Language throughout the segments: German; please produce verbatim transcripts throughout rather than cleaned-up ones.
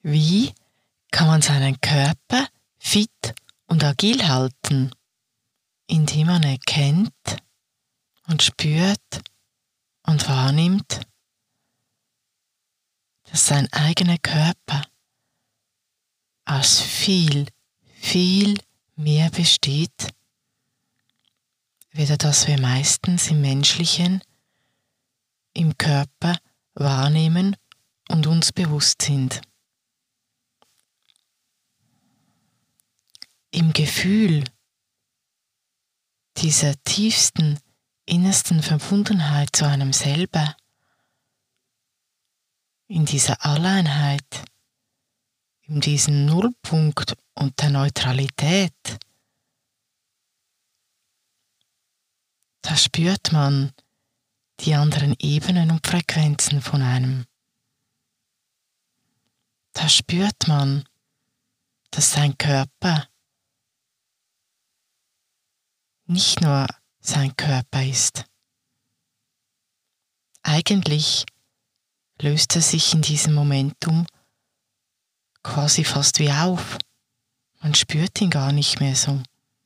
Wie kann man seinen Körper fit und agil halten, indem man erkennt und spürt und wahrnimmt, dass sein eigener Körper aus viel, viel mehr besteht, weder das wir meistens im Menschlichen, im Körper wahrnehmen und uns bewusst sind. Im Gefühl dieser tiefsten, innersten Verbundenheit zu einem selber, in dieser Alleinheit, in diesem Nullpunkt und der Neutralität, da spürt man die anderen Ebenen und Frequenzen von einem. Da spürt man, dass sein Körper nicht nur sein Körper ist. Eigentlich löst er sich in diesem Momentum quasi fast wie auf. Man spürt ihn gar nicht mehr so.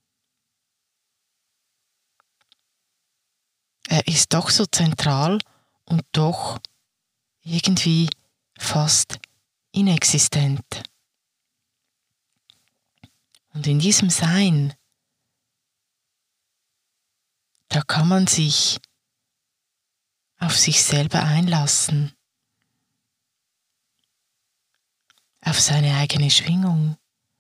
Er ist doch so zentral und doch irgendwie fast inexistent. Und in diesem Sein, da kann man sich auf sich selber einlassen, auf seine eigene Schwingung,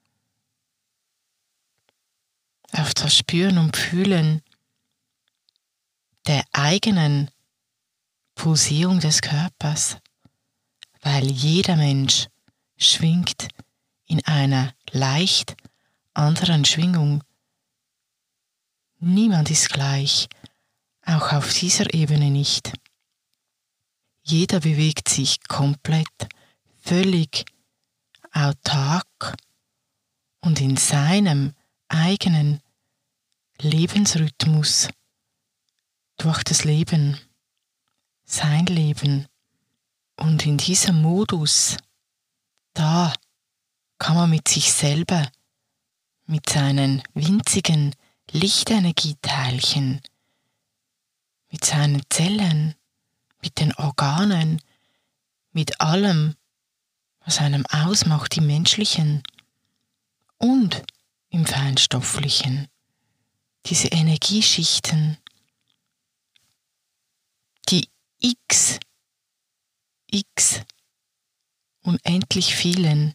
auf das Spüren und Fühlen der eigenen Pulsierung des Körpers, weil jeder Mensch schwingt in einer leicht anderen Schwingung. Niemand ist gleich, auch auf dieser Ebene nicht. Jeder bewegt sich komplett, völlig autark und in seinem eigenen Lebensrhythmus durch das Leben, sein Leben. Und in diesem Modus, da kann man mit sich selber, mit seinen winzigen Lichtenergieteilchen, mit seinen Zellen, mit den Organen, mit allem, was einem ausmacht im Menschlichen und im Feinstofflichen, diese Energieschichten, die x, x, unendlich vielen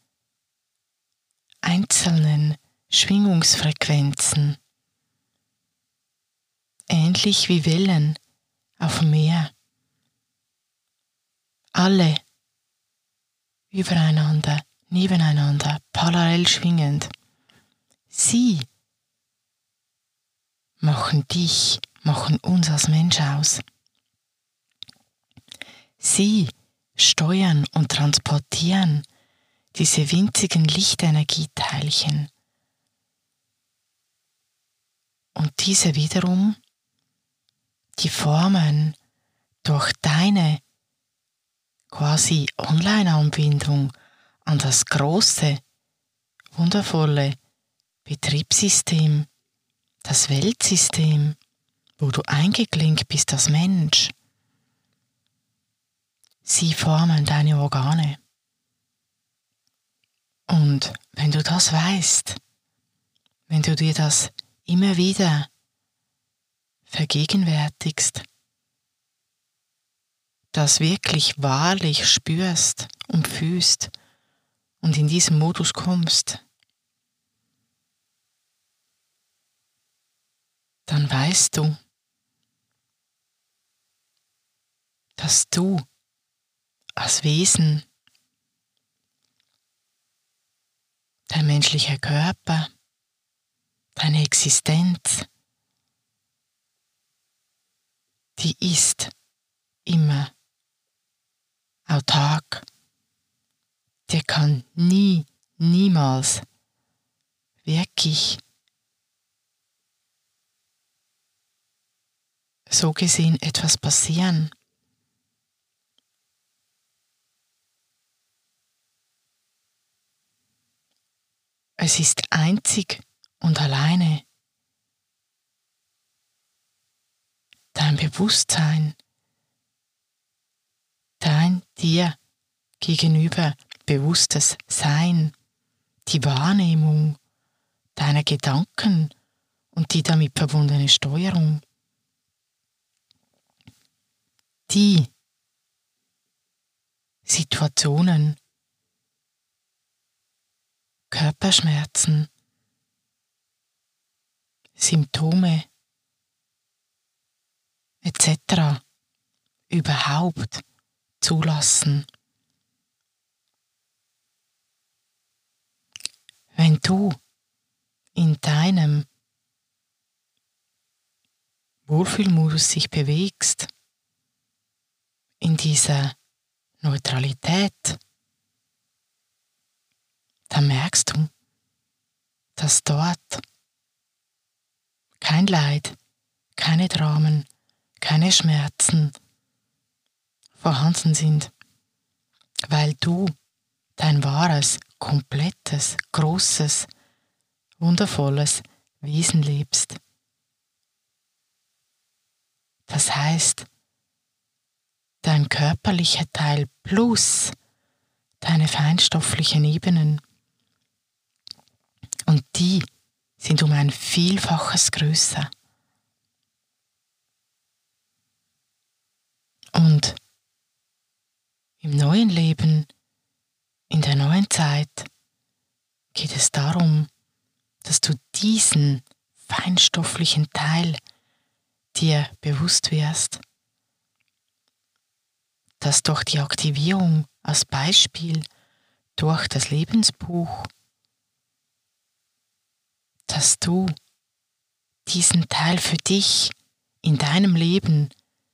einzelnen Schwingungsfrequenzen, ähnlich wie Wellen auf dem Meer, alle übereinander, nebeneinander, parallel schwingend. Sie machen dich, machen uns als Mensch aus. Sie steuern und transportieren diese winzigen Lichtenergieteilchen. Und diese wiederum, die formen durch deine quasi Online-Anbindung an das große, wundervolle Betriebssystem, das Weltsystem, wo du eingeklinkt bist als Mensch. Sie formen deine Organe. Und wenn du das weißt, wenn du dir das immer wieder vergegenwärtigst, das wirklich wahrlich spürst und fühlst und in diesen Modus kommst, dann weißt du, dass du als Wesen, dein menschlicher Körper, deine Existenz, die ist immer autark. Der kann nie, niemals wirklich so gesehen etwas passieren. Es ist einzig und alleine dein Bewusstsein, dein dir gegenüber bewusstes Sein, die Wahrnehmung deiner Gedanken und die damit verbundene Steuerung, die Situationen, Körperschmerzen, Symptome et cetera überhaupt zulassen. Wenn du in deinem Wohlfühlmodus sich bewegst, in dieser Neutralität, dann merkst du, dass dort kein Leid, keine Dramen, keine Schmerzen vorhanden sind, weil du dein wahres, komplettes, großes, wundervolles Wesen lebst. Das heißt, dein körperlicher Teil plus deine feinstofflichen Ebenen, und die sind um ein Vielfaches größer. Und im neuen Leben, in der neuen Zeit, geht es darum, dass du diesen feinstofflichen Teil dir bewusst wirst, dass durch die Aktivierung als Beispiel durch das Lebensbuch, dass du diesen Teil für dich in deinem Leben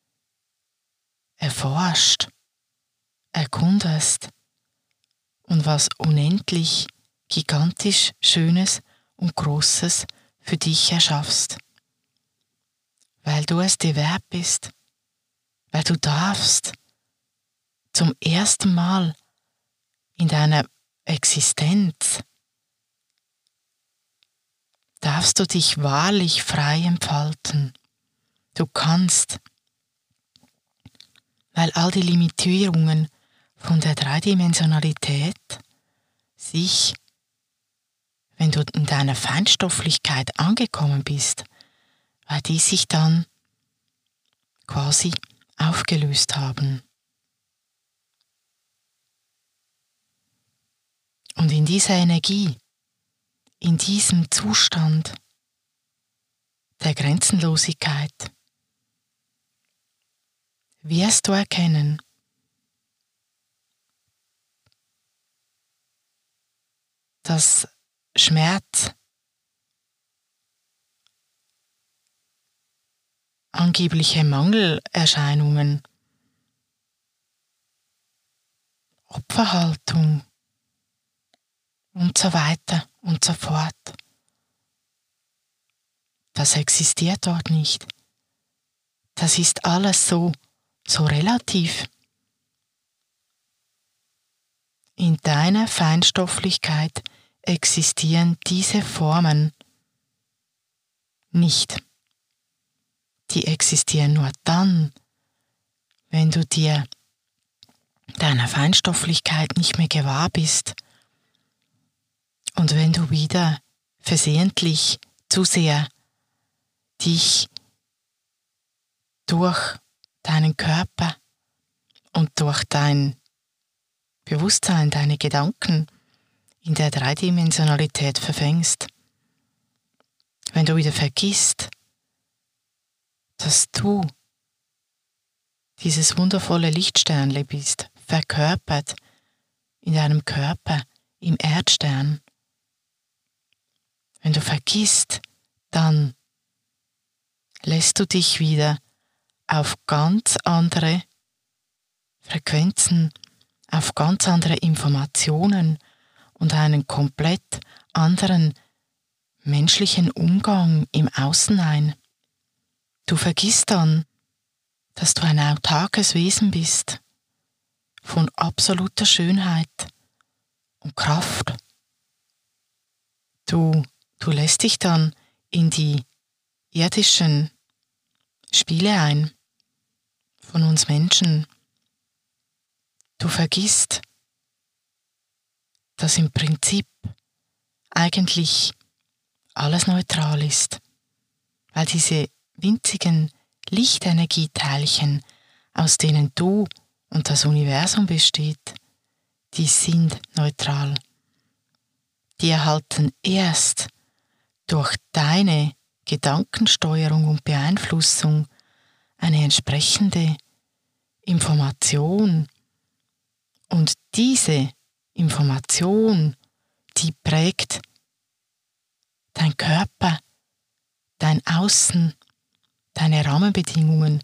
erforscht, erkundest und was unendlich gigantisch Schönes und Großes für dich erschaffst. Weil du es dir wert bist, weil du darfst zum ersten Mal in deiner Existenz darfst du dich wahrlich frei entfalten. Du kannst, weil all die Limitierungen von der Dreidimensionalität sich, wenn du in deiner Feinstofflichkeit angekommen bist, weil die sich dann quasi aufgelöst haben. Und in dieser Energie, in diesem Zustand der Grenzenlosigkeit wirst du erkennen, dass Schmerz, angebliche Mangelerscheinungen, Opferhaltung und so weiter und so fort, das existiert dort nicht. Das ist alles so, so relativ. In deiner Feinstofflichkeit existieren diese Formen nicht. Die existieren nur dann, wenn du dir deiner Feinstofflichkeit nicht mehr gewahr bist und wenn du wieder versehentlich zu sehr dich durch deinen Körper und durch dein Bewusstsein, deine Gedanken in der Dreidimensionalität verfängst. Wenn du wieder vergisst, dass du dieses wundervolle Lichtsternle bist, verkörpert in deinem Körper im Erdstern. Wenn du vergisst, dann lässt du dich wieder auf ganz andere Frequenzen, auf ganz andere Informationen und einen komplett anderen menschlichen Umgang im Außen ein. Du vergisst dann, dass du ein autarkes Wesen bist, von absoluter Schönheit und Kraft. Du, du lässt dich dann in die irdischen Spiele ein von uns Menschen. Du vergisst, dass im Prinzip eigentlich alles neutral ist, weil diese winzigen Lichtenergieteilchen, aus denen du und das Universum besteht, die sind neutral. Die erhalten erst durch deine Gedankensteuerung und Beeinflussung eine entsprechende Information. Und diese Information, die prägt dein Körper, dein Außen, deine Rahmenbedingungen.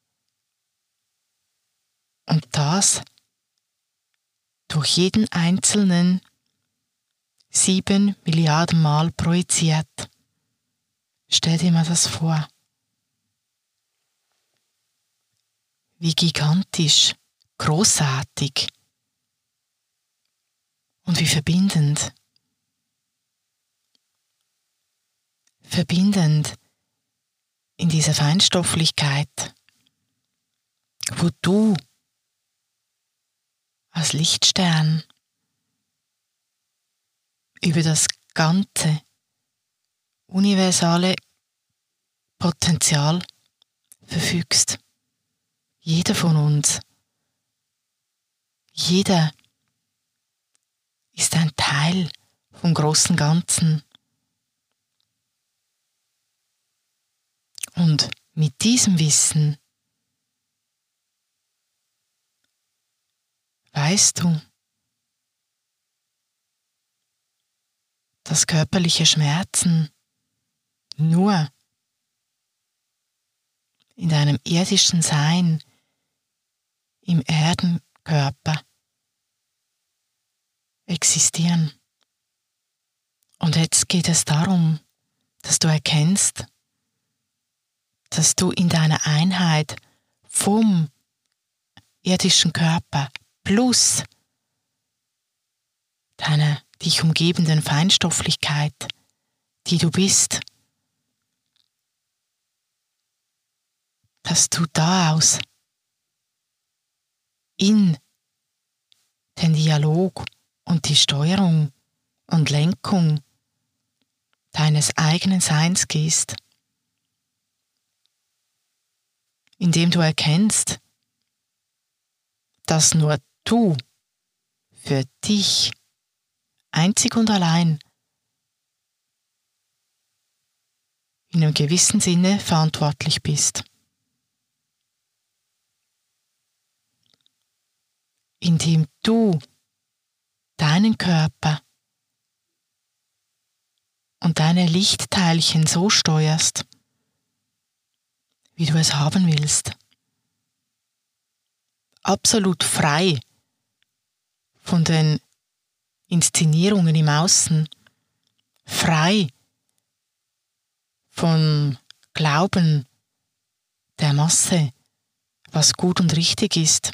Und das durch jeden einzelnen sieben Milliarden Mal projiziert. Stell dir mal das vor. Wie gigantisch, großartig und wie verbindend. Verbindend in dieser Feinstofflichkeit, wo du als Lichtstern über das ganze universale Potenzial verfügst. Jeder von uns, jeder ist ein Teil vom großen Ganzen. Und mit diesem Wissen weißt du, dass körperliche Schmerzen nur in deinem irdischen Sein, im Erdenkörper existieren. Und jetzt geht es darum, dass du erkennst, dass du in deiner Einheit vom irdischen Körper plus deiner dich umgebenden Feinstofflichkeit, die du bist, dass du daraus in den Dialog und die Steuerung und Lenkung deines eigenen Seins gehst, indem du erkennst, dass nur du für dich einzig und allein in einem gewissen Sinne verantwortlich bist. Indem du deinen Körper und deine Lichtteilchen so steuerst, wie du es haben willst. Absolut frei von den Inszenierungen im Außen, frei von Glauben der Masse, was gut und richtig ist.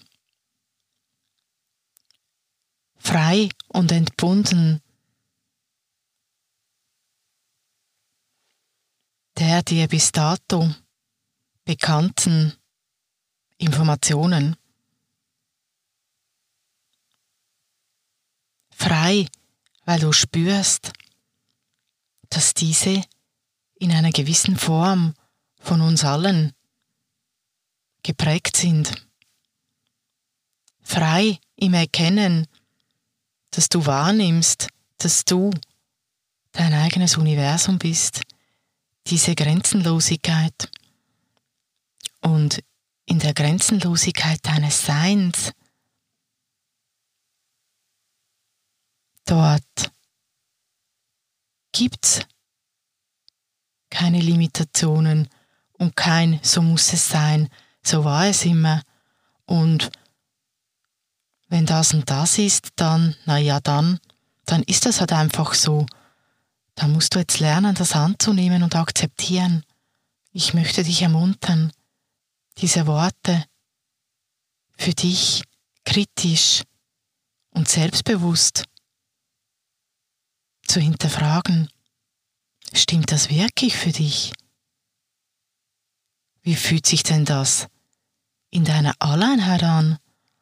Frei und entbunden der dir bis dato bekannten Informationen. Frei, weil du spürst, dass diese in einer gewissen Form von uns allen geprägt sind. Frei im Erkennen, dass du wahrnimmst, dass du dein eigenes Universum bist, diese Grenzenlosigkeit. Und in der Grenzenlosigkeit deines Seins, dort gibt's keine Limitationen und kein so muss es sein, so war es immer. Und wenn das und das ist, dann, na ja, dann, dann ist das halt einfach so. Dann musst du jetzt lernen, das anzunehmen und akzeptieren. Ich möchte dich ermuntern, diese Worte für dich kritisch und selbstbewusst zu hinterfragen Stimmt das wirklich für dich? Wie fühlt sich denn das in deiner Alleinheit an?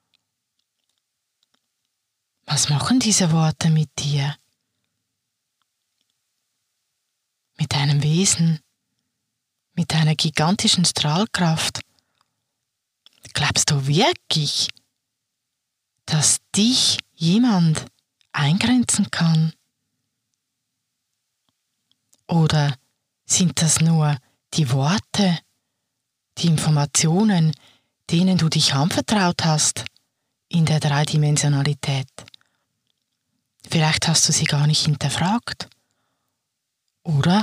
Was machen diese Worte mit dir? Mit deinem Wesen? Mit deiner gigantischen Strahlkraft? Glaubst du wirklich, dass dich jemand eingrenzen kann? Oder sind das nur die Worte, die Informationen, denen du dich anvertraut hast in der Dreidimensionalität? Vielleicht hast du sie gar nicht hinterfragt. Oder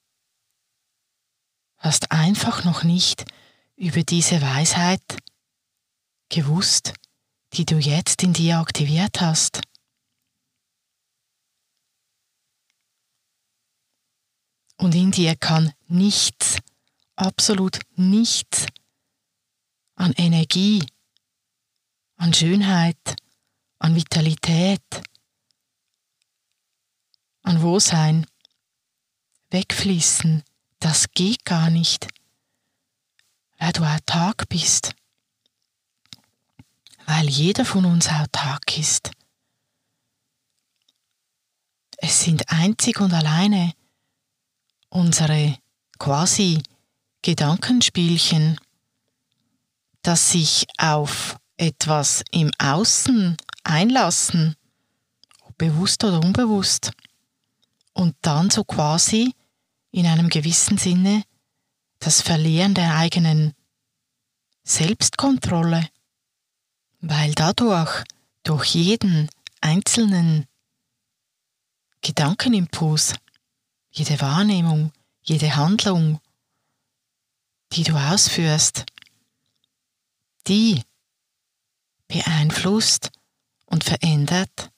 hast einfach noch nicht über diese Weisheit gewusst, die du jetzt in dir aktiviert hast. Und in dir kann nichts, absolut nichts an Energie, an Schönheit, an Vitalität, an Wohlsein wegfließen. Das geht gar nicht, weil du autark bist. Weil jeder von uns autark ist. Es sind einzig und alleine unsere quasi Gedankenspielchen, dass sich auf etwas im Außen einlassen, ob bewusst oder unbewusst, und dann so quasi in einem gewissen Sinne das Verlieren der eigenen Selbstkontrolle, weil dadurch, durch jeden einzelnen Gedankenimpuls, jede Wahrnehmung, jede Handlung, die du ausführst, die beeinflusst und verändert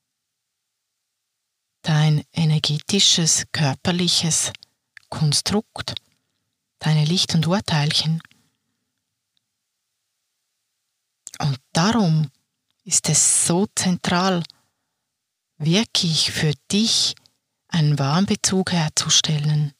dein energetisches, körperliches Konstrukt, deine Licht- und Urteilchen. Und darum ist es so zentral, wirklich für dich einen wahren Bezug herzustellen.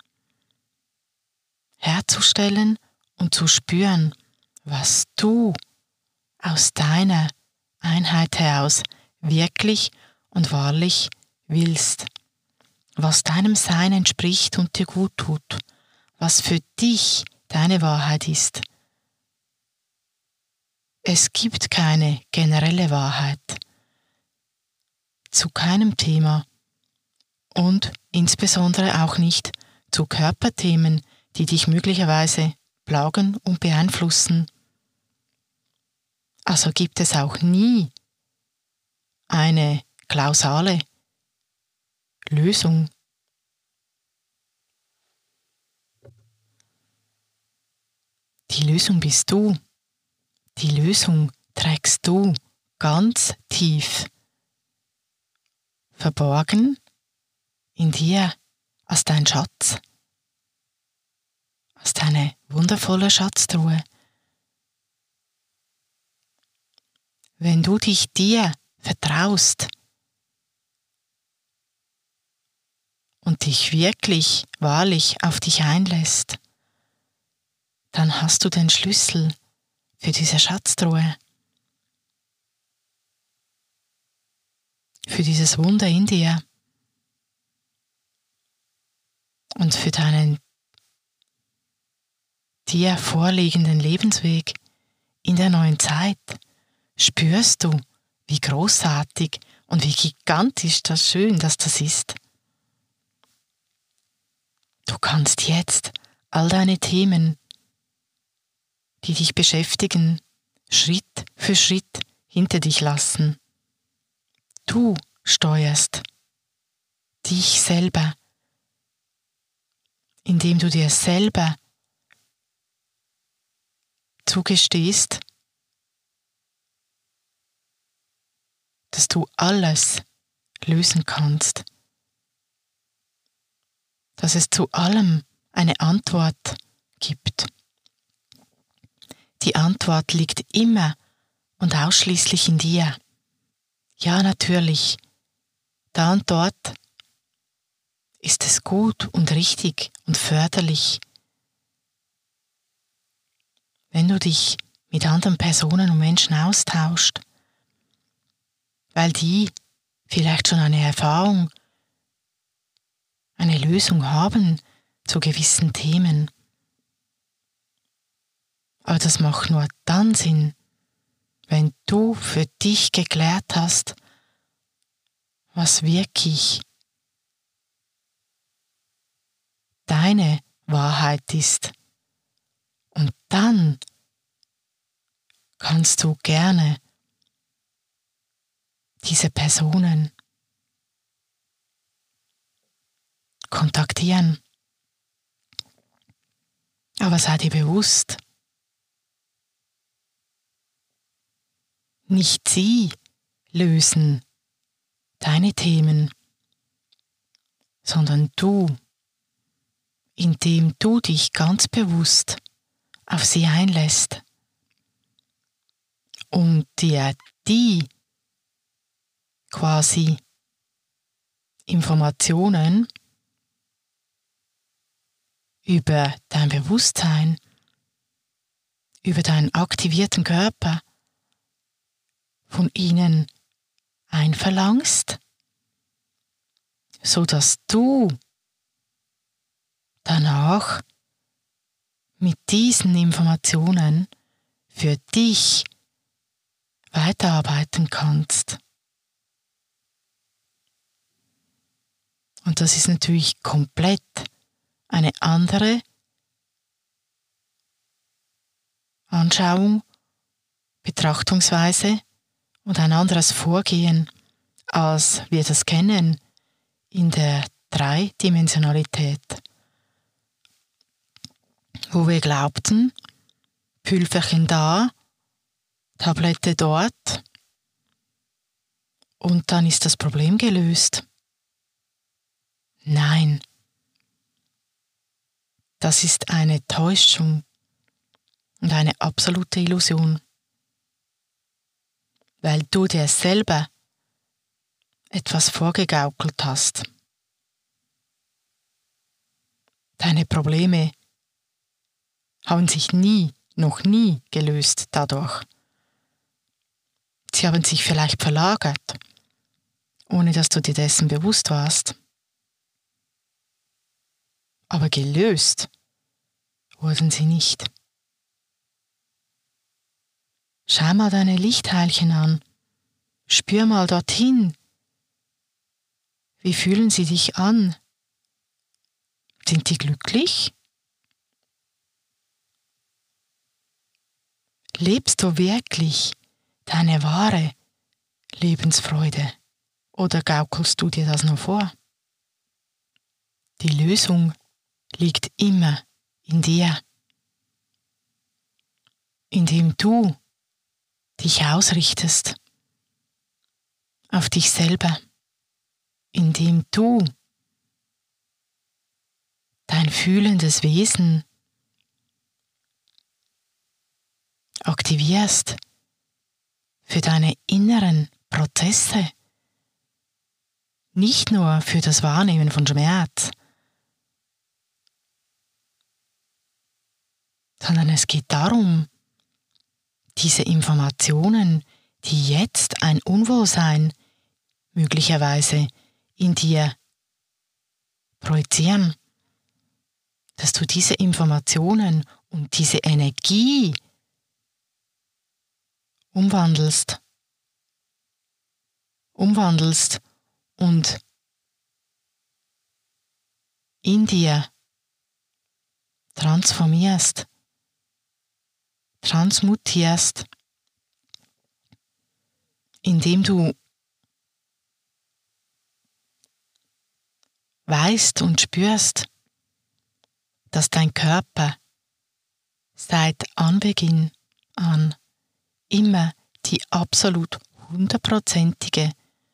Herzustellen und zu spüren, was du aus deiner Einheit heraus wirklich und wahrlich willst. Was deinem Sein entspricht und dir gut tut. Was für dich deine Wahrheit ist. Es gibt keine generelle Wahrheit zu keinem Thema und insbesondere auch nicht zu Körperthemen, die dich möglicherweise plagen und beeinflussen. Also gibt es auch nie eine kausale Lösung. Die Lösung bist du. Die Lösung trägst du ganz tief, verborgen in dir als dein Schatz, als deine wundervolle Schatztruhe. Wenn du dich dir vertraust und dich wirklich, wahrlich auf dich einlässt, dann hast du den Schlüssel für diese Schatztruhe, für dieses Wunder in dir und für deinen dir vorliegenden Lebensweg in der neuen Zeit. Spürst du, wie großartig und wie gigantisch das schön, dass das ist. Du kannst jetzt all deine Themen, die dich beschäftigen, Schritt für Schritt hinter dich lassen. Du steuerst dich selber, indem du dir selber zugestehst, dass du alles lösen kannst, dass es zu allem eine Antwort gibt. Die Antwort liegt immer und ausschließlich in dir. Ja, natürlich, da und dort ist es gut und richtig und förderlich, wenn du dich mit anderen Personen und Menschen austauscht, weil die vielleicht schon eine Erfahrung, eine Lösung haben zu gewissen Themen. Aber das macht nur dann Sinn, wenn du für dich geklärt hast, was wirklich deine Wahrheit ist. Und dann kannst du gerne diese Personen kontaktieren. Aber sei dir bewusst, nicht sie lösen deine Themen, sondern du, indem du dich ganz bewusst auf sie einlässt und dir die quasi Informationen über dein Bewusstsein, über deinen aktivierten Körper von ihnen einverlangst, so dass du danach mit diesen Informationen für dich weiterarbeiten kannst. Und das ist natürlich komplett eine andere Anschauung, Betrachtungsweise und ein anderes Vorgehen, als wir das kennen in der Dreidimensionalität, wo wir glaubten, Pülverchen da, Tablette dort und dann ist das Problem gelöst. Nein, das ist eine Täuschung und eine absolute Illusion, weil du dir selber etwas vorgegaukelt hast. Deine Probleme haben sich nie, noch nie gelöst dadurch. Sie haben sich vielleicht verlagert, ohne dass du dir dessen bewusst warst. Aber gelöst wurden sie nicht. Schau mal deine Lichtteilchen an. Spür mal dorthin. Wie fühlen sie dich an? Sind die glücklich? Lebst du wirklich deine wahre Lebensfreude oder gaukelst du dir das nur vor? Die Lösung liegt immer in dir, indem du dich ausrichtest auf dich selber, indem du dein fühlendes Wesen aktivierst für deine inneren Prozesse, nicht nur für das Wahrnehmen von Schmerz, sondern es geht darum, diese Informationen, die jetzt ein Unwohlsein möglicherweise in dir projizieren, dass du diese Informationen und diese Energie umwandelst, umwandelst und in dir transformierst, transmutierst, indem du weißt und spürst, dass dein Körper seit Anbeginn an immer die absolut hundertprozentige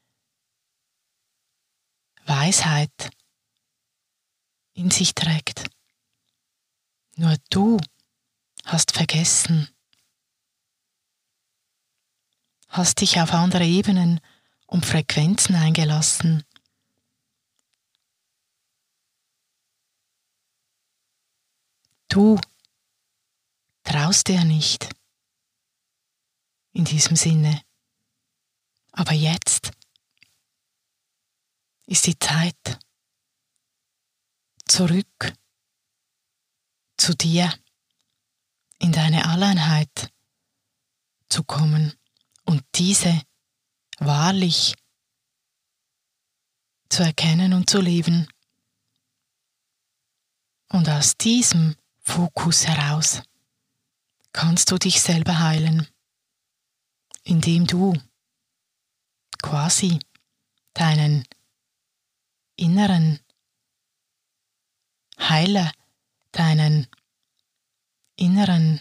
Weisheit in sich trägt. Nur du hast vergessen, hast dich auf andere Ebenen und Frequenzen eingelassen, Du traust dir nicht. In diesem Sinne. Aber jetzt ist die Zeit, zurück zu dir, in deine Alleinheit zu kommen und diese wahrlich zu erkennen und zu leben. Und aus diesem Fokus heraus kannst du dich selber heilen, indem du quasi deinen inneren Heiler, deinen inneren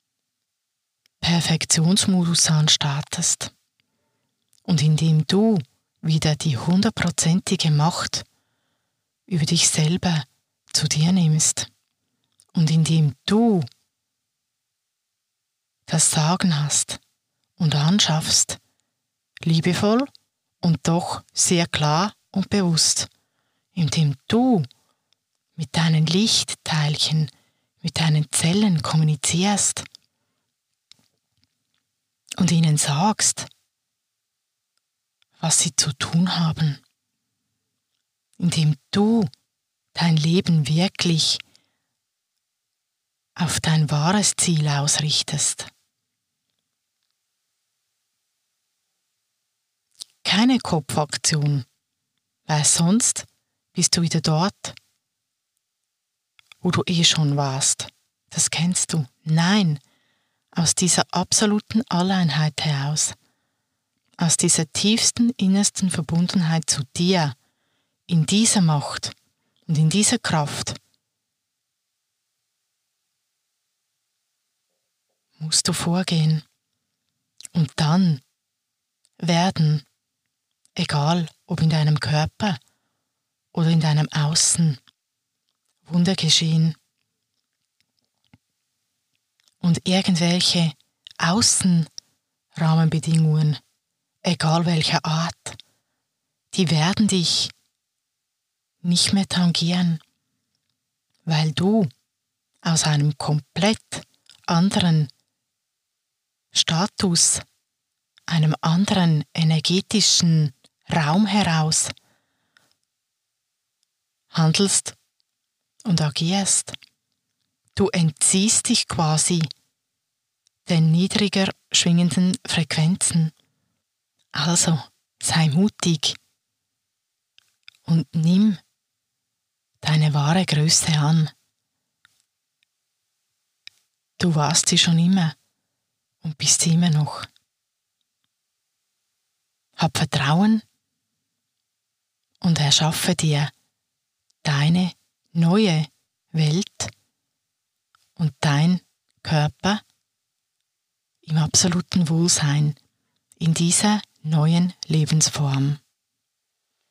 Perfektionsmodus anstartest und indem du wieder die hundertprozentige Macht über dich selber zu dir nimmst und indem du das Sagen hast und anschaffst, liebevoll und doch sehr klar und bewusst, indem du mit deinen Lichtteilchen, mit deinen Zellen kommunizierst und ihnen sagst, was sie zu tun haben, indem du dein Leben wirklich auf dein wahres Ziel ausrichtest. Keine Kopfaktion, weil sonst bist du wieder dort, wo du eh schon warst. Das kennst du. Nein, aus dieser absoluten Alleinheit heraus, aus dieser tiefsten, innersten Verbundenheit zu dir, in dieser Macht und in dieser Kraft, musst du vorgehen. Und dann werden, egal ob in deinem Körper oder in deinem Außen, Wunder geschehen. Und irgendwelche Außenrahmenbedingungen, egal welcher Art, die werden dich nicht mehr tangieren, weil du aus einem komplett anderen Status, einem anderen energetischen Raum heraus handelst und agierst. Du entziehst dich quasi den niedriger schwingenden Frequenzen. Also sei mutig und nimm deine wahre Größe an. Du warst sie schon immer und bist sie immer noch. Hab Vertrauen und erschaffe dir deine neue Welt und dein Körper im absoluten Wohlsein in dieser neuen Lebensform.